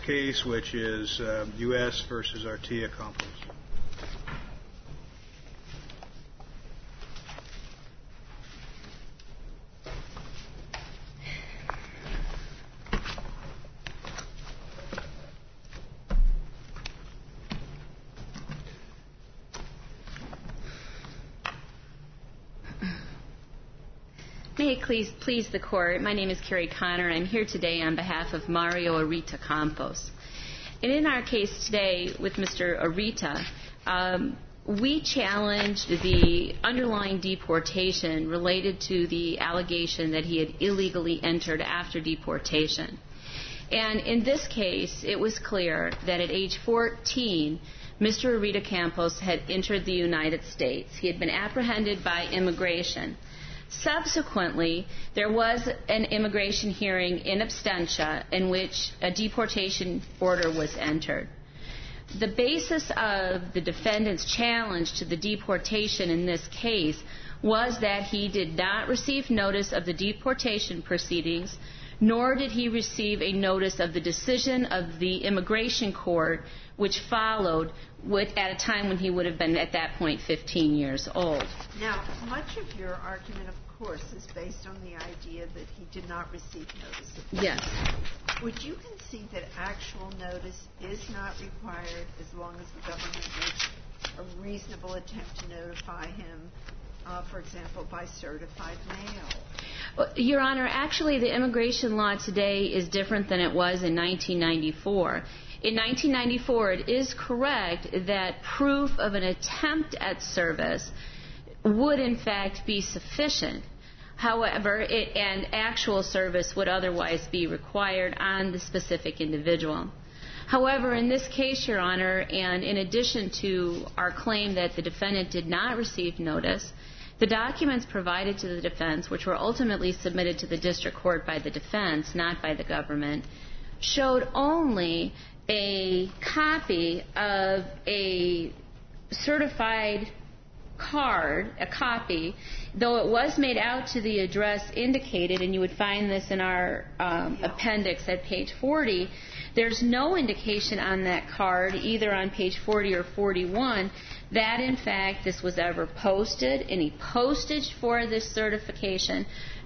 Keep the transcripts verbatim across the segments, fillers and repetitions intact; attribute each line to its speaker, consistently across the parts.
Speaker 1: case, which is uh, U S versus Artia Campos.
Speaker 2: May it please, please the Court, my name is Carrie Connor. I'm here today on behalf of Mario Arita Campos. And in our case today with Mister Arita, um, we challenged the underlying deportation related to the allegation that he had illegally entered after deportation. And in this case, it was clear that at age fourteen, Mister Arita Campos had entered the United States. He had been apprehended by immigration. Subsequently, there was an immigration hearing in absentia in which a deportation order was entered. The basis of the defendant's challenge to the deportation in this case was that he did not receive notice of the deportation proceedings, nor did he receive a notice of the decision of the immigration court, which followed with, at a time when he would have been, at that point, fifteen years old.
Speaker 3: Now, much of your argument, of course, is based on the idea that he did not receive notice of this.
Speaker 2: Yes.
Speaker 3: Would you concede that actual notice is not required as long as the government makes a reasonable attempt to notify him, uh, for example, by certified mail?
Speaker 2: Well, Your Honor, actually, the immigration law today is different than it was in nineteen ninety-four. In nineteen ninety-four, it is correct that proof of an attempt at service would, in fact, be sufficient. However, it, and actual service would otherwise be required on the specific individual. However, in this case, Your Honor, and in addition to our claim that the defendant did not receive notice, the documents provided to the defense, which were ultimately submitted to the district court by the defense, not by the government, showed only a copy of a certified card, a copy, though it was made out to the address indicated, and you would find this in our um, appendix at page forty, there's no indication on that card, either on page forty or forty-one, that in fact this was ever posted, any postage for this certification,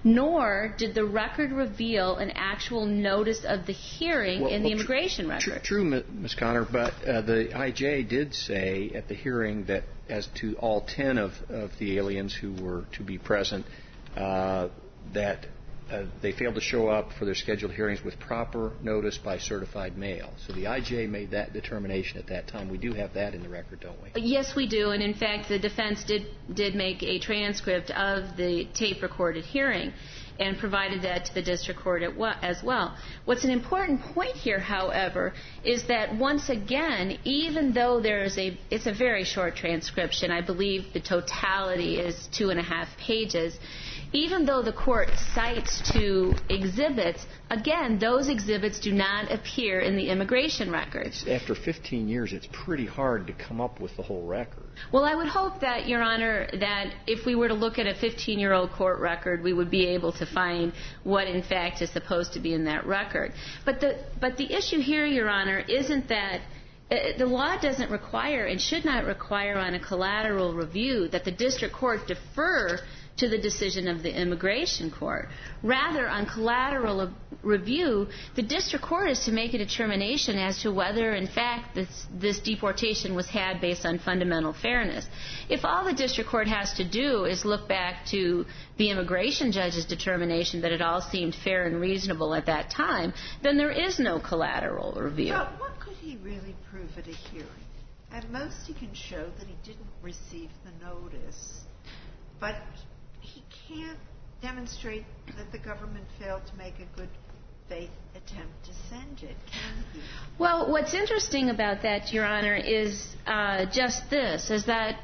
Speaker 2: nor did the record reveal an actual notice of the hearing well, in the well, immigration tr- record.
Speaker 4: True, Miz Connor, but uh, the I J did say at the hearing that as to all ten of, of the aliens who were to be present, uh, that uh, they failed to show up for their scheduled hearings with proper notice by certified mail. So the I J made that determination at that time. We do have that in the record, don't we?
Speaker 2: Yes, we do. And in fact, the defense did did make a transcript of the tape-recorded hearing and provided that to the district court as well. What's an important point here, however, is that once again, even though there is a, it's a very short transcription, I believe the totality is two and a half pages, even though the court cites two exhibits, again, those exhibits do not appear in the immigration records.
Speaker 4: After fifteen years, it's pretty hard to come up with the whole record.
Speaker 2: Well, I would hope that, Your Honor, that if we were to look at a fifteen-year-old court record, we would be able to find what, in fact, is supposed to be in that record. But the, but the issue here, Your Honor, isn't that uh, the law doesn't require and should not require on a collateral review that the district court defer to the decision of the immigration court. Rather, on collateral review, the district court is to make a determination as to whether, in fact, this, this deportation was had based on fundamental fairness. If all the district court has to do is look back to the immigration judge's determination that it all seemed fair and reasonable at that time, then there is no collateral review.
Speaker 3: But what could he really prove at a hearing? At most, he can show that he didn't receive the notice, but he can't demonstrate that the government failed to make a good faith attempt to send it, can he?
Speaker 2: Well, what's interesting about that, Your Honor, is uh, just this, is that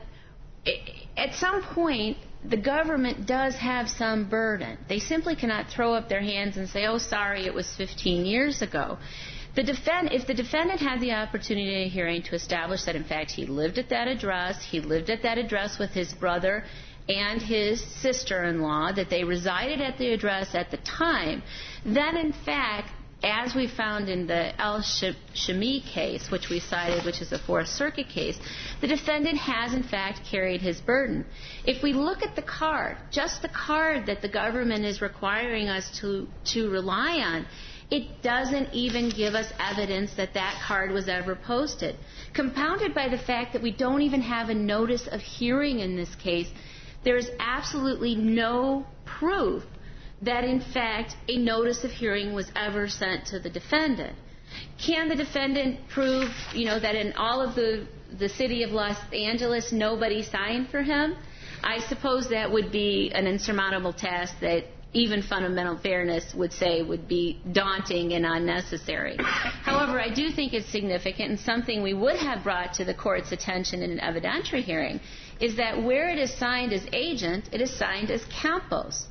Speaker 2: at some point the government does have some burden. They simply cannot throw up their hands and say, oh, sorry, it was fifteen years ago. The defend- if the defendant had the opportunity in a hearing to establish that, in fact, he lived at that address, he lived at that address with his brother and his sister-in-law, that they resided at the address at the time, then, in fact, as we found in the El Shami case, which we cited, which is a Fourth Circuit case, the defendant has, in fact, carried his burden. If we look at the card, just the card that the government is requiring us to, to rely on, it doesn't even give us evidence that that card was ever posted. Compounded by the fact that we don't even have a notice of hearing in this case, there is absolutely no proof that, in fact, a notice of hearing was ever sent to the defendant. Can the defendant prove, you know, that in all of the, the city of Los Angeles nobody signed for him? I suppose that would be an insurmountable task that even fundamental fairness would say would be daunting and unnecessary. However, I do think it's significant, and something we would have brought to the court's attention in an evidentiary hearing, is that where it is signed as agent, it is signed as Campos.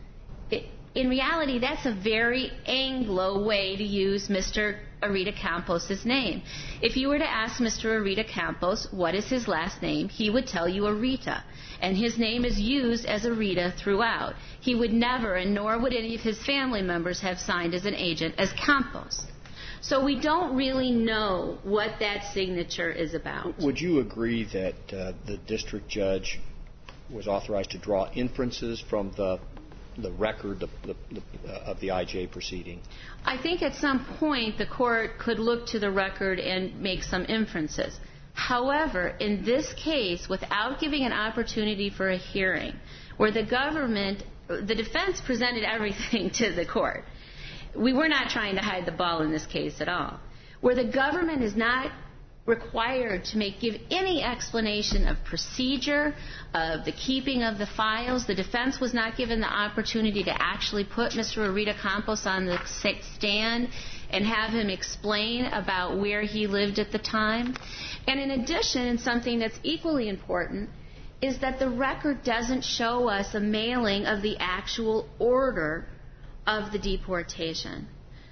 Speaker 2: It, in reality, that's a very Anglo way to use Mister Arita Campos' name. If you were to ask Mister Arita Campos what is his last name, he would tell you Arita. And his name is used as Arita throughout. He would never, and nor would any of his family members, have signed as an agent as Campos. So we don't really know what that signature is about.
Speaker 4: Would you agree that uh, the district judge was authorized to draw inferences from the the record the, the, the, uh, of the I J proceeding?
Speaker 2: I think at some point the court could look to the record and make some inferences. However, in this case, without giving an opportunity for a hearing, where the government, the defense presented everything to the court. We were not trying to hide the ball in this case at all. Where the government is not required to make give any explanation of procedure, of the keeping of the files. The defense was not given the opportunity to actually put Mister Arita Campos on the stand and have him explain about where he lived at the time. And in addition, and something that's equally important, is that the record doesn't show us a mailing of the actual order of the deportation.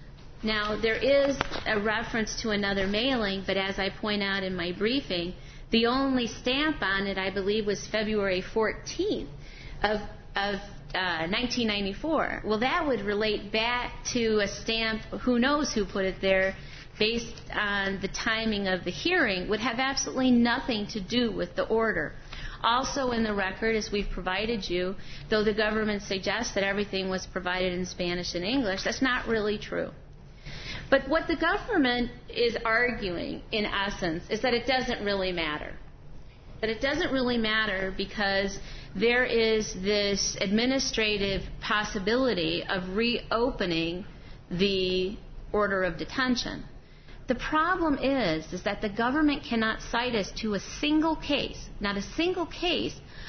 Speaker 2: Now, there is a reference to another mailing, but as I point out in my briefing, the only stamp on it, I believe, was February fourteenth of, of uh, nineteen ninety-four. Well, that would relate back to a stamp, who knows who put it there, based on the timing of the hearing, would have absolutely nothing to do with the order. Also in the record, as we've provided you, though the government suggests that everything was provided in Spanish and English, that's not really true. But what the government is arguing, in essence, is that it doesn't really matter. That it doesn't really matter because there is this administrative possibility of reopening the order of detention. The problem is, is that the government cannot cite us to a single case, not a single case,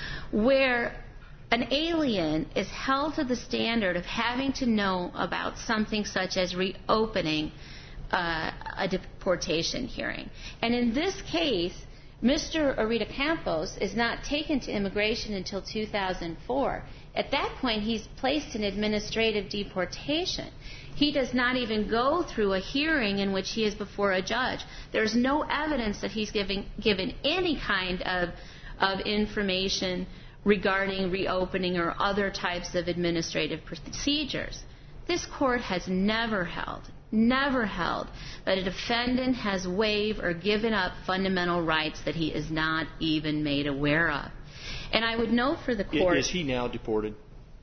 Speaker 2: where an alien is held to the standard of having to know about something such as reopening uh, a deportation hearing. And in this case, Mister Arita Campos is not taken to immigration until two thousand four. At that point, he's placed in administrative deportation. He does not even go through a hearing in which he is before a judge. There's no evidence that he's giving, given any kind of, of information regarding reopening or other types of administrative procedures. This court has never held, never held, that a defendant has waived or given up fundamental rights that he is not even made aware of. And I would note for the court...
Speaker 4: Is he now deported?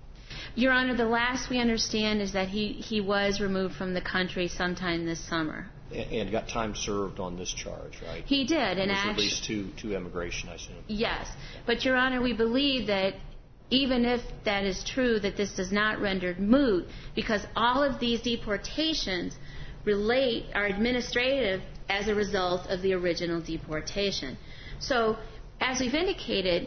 Speaker 2: Your Honor, the last we understand is that he, he was removed from the country sometime this summer.
Speaker 4: And got time served on this charge, right?
Speaker 2: He did. And
Speaker 4: at least to, to immigration, I assume.
Speaker 2: Yes. But, Your Honor, we believe that even if that is true, that this does not render moot, because all of these deportations relate, are administrative as a result of the original deportation. So, as we've indicated,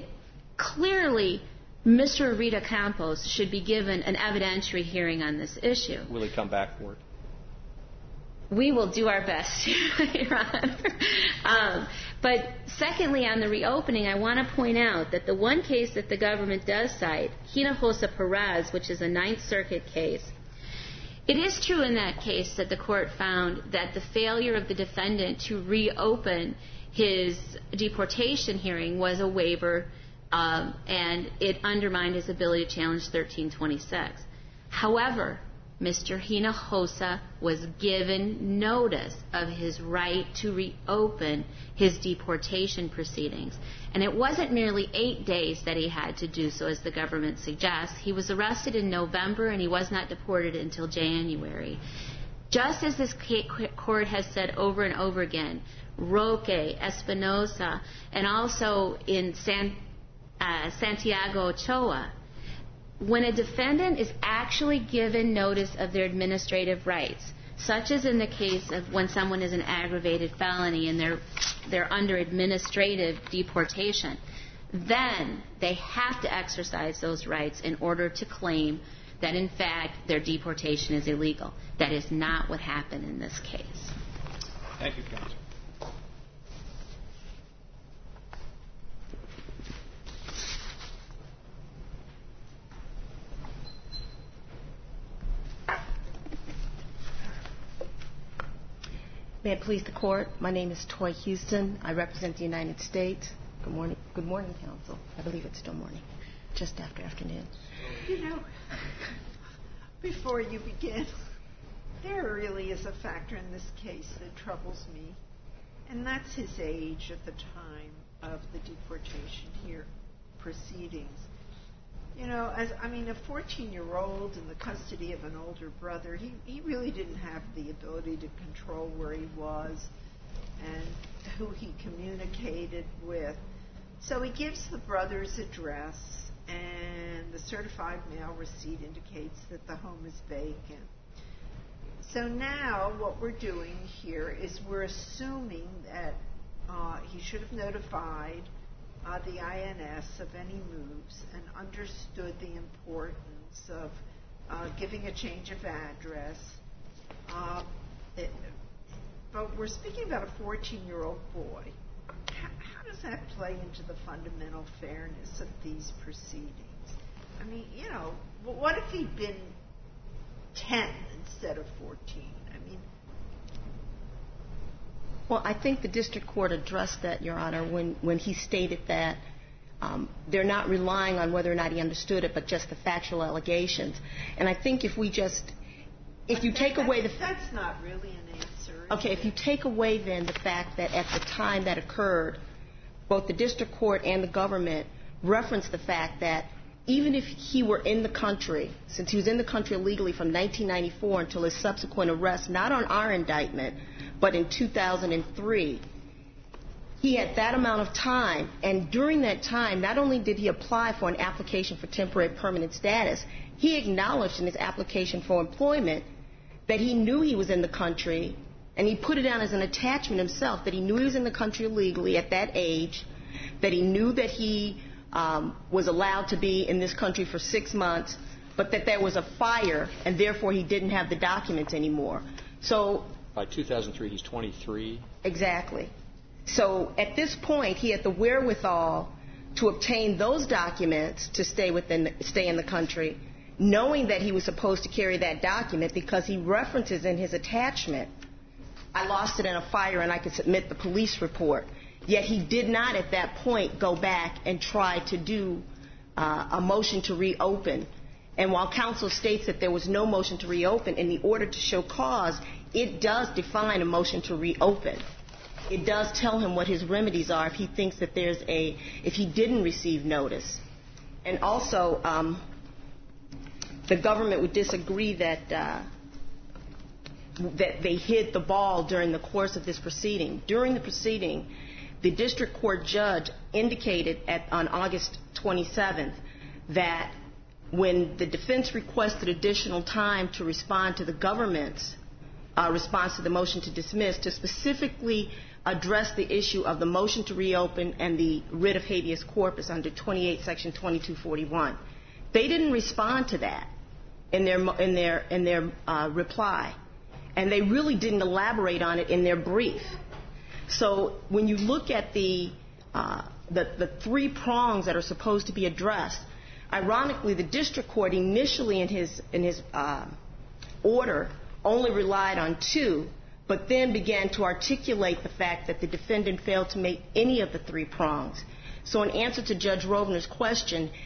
Speaker 2: clearly Mister Arita Campos should be given an evidentiary hearing on this issue.
Speaker 4: Will he come back for it?
Speaker 2: We will do our best, Your Honor. Um, but secondly, on the reopening, I want to point out that the one case that the government does cite, Hinojosa Perez, which is a Ninth Circuit case, it is true in that case that the court found that the failure of the defendant to reopen his deportation hearing was a waiver, um, and it undermined his ability to challenge thirteen twenty-six. However, Mister Hinojosa was given notice of his right to reopen his deportation proceedings. And it wasn't merely eight days that he had to do so, as the government suggests. He was arrested in November, and he was not deported until January. Just as this court has said over and over again, Roque, Espinosa, and also in San, uh, Santiago Ochoa, when a defendant is actually given notice of their administrative rights, such as in the case of when someone is an aggravated felony and they're, they're under administrative deportation, then they have to exercise those rights in order to claim that, in fact, their deportation is illegal. That is not what happened in this case.
Speaker 1: Thank you, counsel.
Speaker 5: May it please the court, my name is Toy Houston. I represent the United States. Good morning, good morning, counsel. I believe it's still morning, just after afternoon.
Speaker 3: You know, before you begin, there really is a factor in this case that troubles me, and that's his age at the time of the deportation here proceedings. You know, as I mean, a fourteen-year-old in the custody of an older brother, he, he really didn't have the ability to control where he was and who he communicated with. So he gives the brother's address, and the certified mail receipt indicates that the home is vacant. So now what we're doing here is we're assuming that uh, he should have notified Uh, the I N S of any moves and understood the importance of uh, giving a change of address. Uh, it, but we're speaking about a fourteen-year-old boy. How, how does that play into the fundamental fairness of these proceedings? I mean, you know, what if he'd been ten instead of fourteen? I mean,
Speaker 5: Well, I think the district court addressed that, Your Honor, when, when he stated that um, they're not relying on whether or not he understood it, but just the factual allegations. And I think if we just, if you take away the...
Speaker 3: That's not really an answer.
Speaker 5: Okay, if you take away then the fact that at the time that occurred, both the district court and the government referenced the fact that even if he were in the country, since he was in the country illegally from nineteen ninety-four until his subsequent arrest, not on our indictment, but in two thousand three, he had that amount of time, and during that time, not only did he apply for an application for temporary permanent status, he acknowledged in his application for employment that he knew he was in the country, and he put it down as an attachment himself, that he knew he was in the country illegally at that age, that he knew that he um, was allowed to be in this country for six months, but that there was a fire, and therefore he didn't have the documents anymore. So
Speaker 4: by two thousand three, he's twenty-three.
Speaker 5: Exactly. So at this point, he had the wherewithal to obtain those documents to stay within, stay in the country, knowing that he was supposed to carry that document because he references in his attachment, I lost it in a fire and I could submit the police report. Yet he did not at that point go back and try to do uh, a motion to reopen. And while counsel states that there was no motion to reopen, in the order to show cause, it does define a motion to reopen. It does tell him what his remedies are if he thinks that there's a, if he didn't receive notice. And also, um, the government would disagree that uh, that they hid the ball during the course of this proceeding. During the proceeding, the district court judge indicated at, on August twenty-seventh that when the defense requested additional time to respond to the government's uh, response to the motion to dismiss, to specifically address the issue of the motion to reopen and the writ of habeas corpus under twenty-eight section twenty-two forty-one. They didn't respond to that in their in their in their uh, reply, and they really didn't elaborate on it in their brief. So when you look at the uh, the, the three prongs that are supposed to be addressed, ironically, the district court initially in his in his uh, order only relied on two, but then began to articulate the fact that the defendant failed to make any of the three prongs. So in answer to Judge Rovner's question,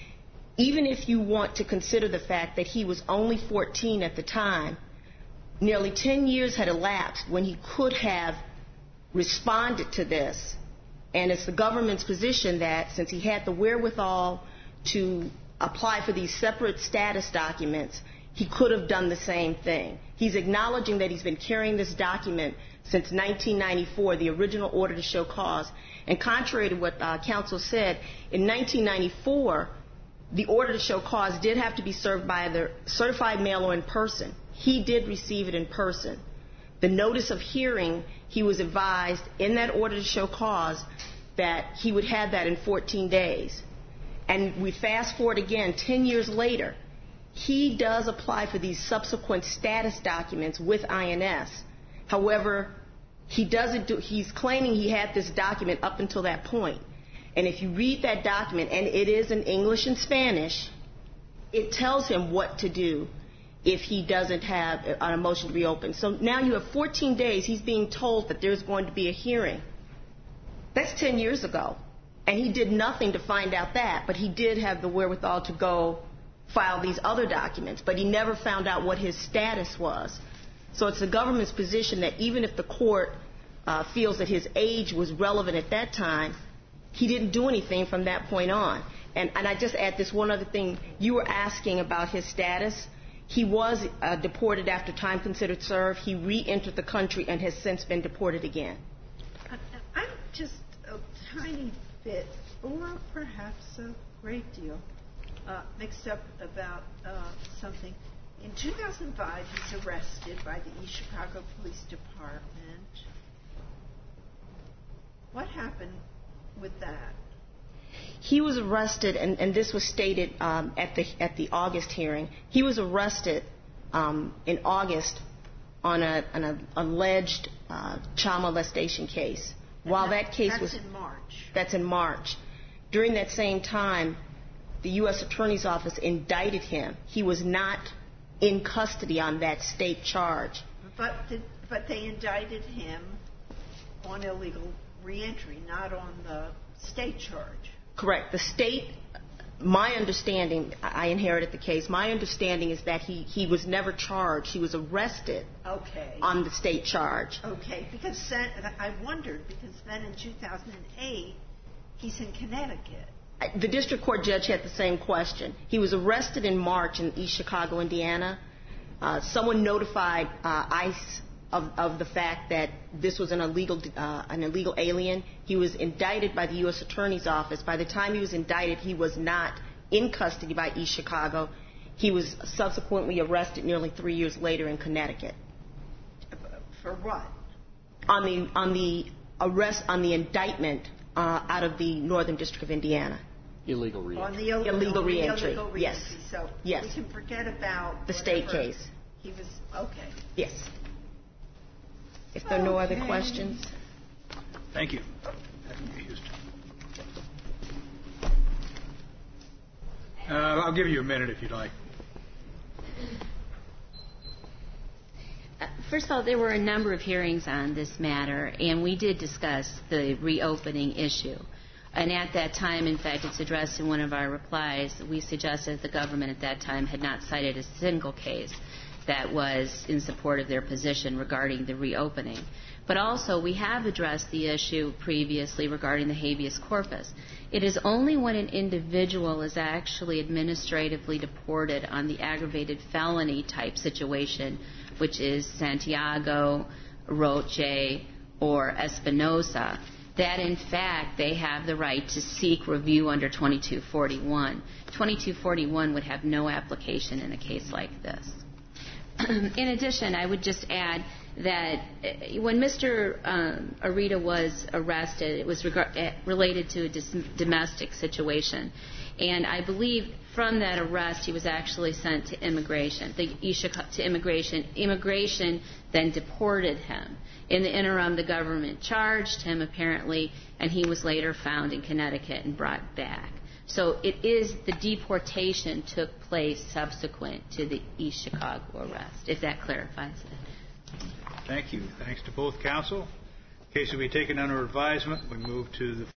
Speaker 5: even if you want to consider the fact that he was only fourteen at the time, nearly ten years had elapsed when he could have responded to this. And it's the government's position that since he had the wherewithal to apply for these separate status documents, he could have done the same thing. He's acknowledging that he's been carrying this document since nineteen ninety-four, the original order to show cause. And contrary to what uh, counsel said, in nineteen ninety-four, the order to show cause did have to be served by either certified mail or in person. He did receive it in person. The notice of hearing, he was advised in that order to show cause that he would have that in fourteen days. And we fast forward again, ten years later, he does apply for these subsequent status documents with I N S. However, he doesn't do, he's claiming he had this document up until that point. And if you read that document, and it is in English and Spanish, it tells him what to do if he doesn't have a motion to reopen. So now you have fourteen days, he's being told that there's going to be a hearing. That's ten years ago. And he did nothing to find out that, but he did have the wherewithal to go file these other documents, but he never found out what his status was. So it's the government's position that even if the court uh, feels that his age was relevant at that time, he didn't do anything from that point on. And, and I just add this one other thing. You were asking about his status. He was uh, deported after time considered served. He re-entered the country and has since been deported again.
Speaker 3: I'm just a tiny bit, or perhaps a great deal, uh, mixed up about uh, something. In two thousand five, he's arrested by the East Chicago Police Department. What happened with that?
Speaker 5: He was arrested, and, and this was stated um, at the at the August hearing. He was arrested um, in August on a, an alleged uh, child molestation case.
Speaker 3: And
Speaker 5: While
Speaker 3: that,
Speaker 5: that case
Speaker 3: that's
Speaker 5: was
Speaker 3: in March.
Speaker 5: That's in March. During that same time, the U S Attorney's Office indicted him. He was not in custody on that state charge.
Speaker 3: But did, but they indicted him on illegal reentry, not on the state charge.
Speaker 5: Correct. The state, my understanding, I inherited the case, my understanding is that he, he was never charged. He was arrested
Speaker 3: okay.
Speaker 5: on the state charge.
Speaker 3: Okay, because then, I wondered, because then in two thousand eight, he's in Connecticut.
Speaker 5: The district court judge had the same question. He was arrested in March in East Chicago, Indiana. Uh, someone notified uh, ICE of, of the fact that this was an illegal, uh, an illegal alien. He was indicted by the U S Attorney's Office. By the time he was indicted, he was not in custody by East Chicago. He was subsequently arrested nearly three years later in Connecticut.
Speaker 3: For what?
Speaker 5: On the on the arrest on the indictment uh, out of the Northern District of Indiana.
Speaker 4: Illegal reentry.
Speaker 3: On the Ill-
Speaker 5: illegal
Speaker 3: on
Speaker 5: reentry.
Speaker 3: The illegal
Speaker 5: yes.
Speaker 3: reentry. So
Speaker 5: yes.
Speaker 3: we can forget about
Speaker 5: the state case.
Speaker 3: He was okay.
Speaker 5: Yes. If there are no other
Speaker 3: Okay.
Speaker 5: questions.
Speaker 1: Thank you. Houston. Uh, I'll give you a minute if you'd like.
Speaker 2: Uh, First of all, there were a number of hearings on this matter, and we did discuss the reopening issue. And at that time, in fact, it's addressed in one of our replies, we suggested the government at that time had not cited a single case that was in support of their position regarding the reopening. But also, we have addressed the issue previously regarding the habeas corpus. It is only when an individual is actually administratively deported on the aggravated felony type situation, which is Santiago, Roche, or Espinosa, that in fact they have the right to seek review under twenty-two forty-one. twenty-two forty-one would have no application in a case like this. In addition, I would just add that when Mister Um, Arita was arrested, it was reg- related to a dis- domestic situation. And I believe from that arrest, he was actually sent to immigration, the, to immigration. Immigration then deported him. In the interim, the government charged him, apparently, and he was later found in Connecticut and brought back. So it is the deportation took place subsequent to the East Chicago arrest, if that clarifies it.
Speaker 1: Thank you. Thanks to both counsel. The case will be taken under advisement. We move to the